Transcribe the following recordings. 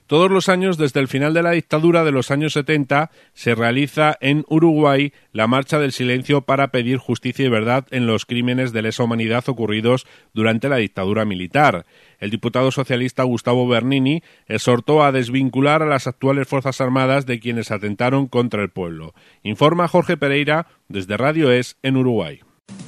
Todos los años, desde el final de la dictadura de los años 70, se realiza en Uruguay la Marcha del Silencio para pedir justicia y verdad en los crímenes de lesa humanidad ocurridos durante la dictadura militar. El diputado socialista Gustavo Bernini exhortó a desvincular a las actuales Fuerzas Armadas de quienes atentaron contra el pueblo. Informa Jorge Pereira desde Radio Es en Uruguay.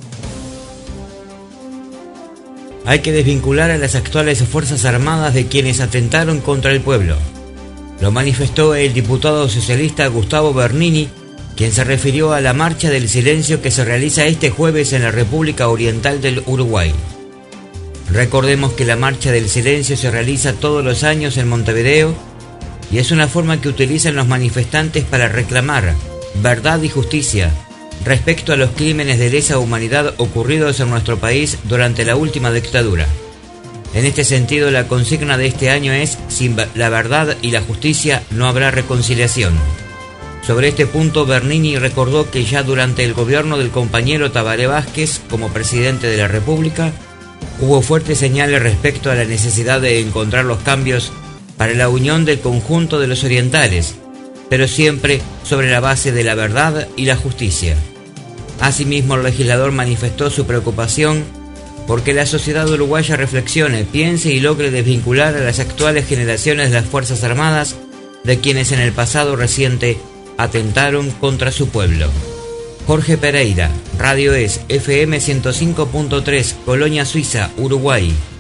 Hay que desvincular a las actuales Fuerzas Armadas de quienes atentaron contra el pueblo. Lo manifestó el diputado socialista Gustavo Bernini, quien se refirió a la Marcha del Silencio que se realiza este jueves en la República Oriental del Uruguay. Recordemos que la Marcha del Silencio se realiza todos los años en Montevideo y es una forma que utilizan los manifestantes para reclamar verdad y justicia respecto a los crímenes de lesa humanidad ocurridos en nuestro país durante la última dictadura. En este sentido, la consigna de este año es: sin la verdad y la justicia no habrá reconciliación. Sobre este punto, Bernini recordó que ya durante el gobierno del compañero Tabaré Vázquez como presidente de la República, hubo fuertes señales respecto a la necesidad de encontrar los cambios para la unión del conjunto de los orientales, pero siempre sobre la base de la verdad y la justicia. Asimismo, el legislador manifestó su preocupación porque la sociedad uruguaya reflexione, piense y logre desvincular a las actuales generaciones de las Fuerzas Armadas de quienes en el pasado reciente atentaron contra su pueblo. Jorge Pereira, Radio Es, FM 105.3, Colonia Suiza, Uruguay.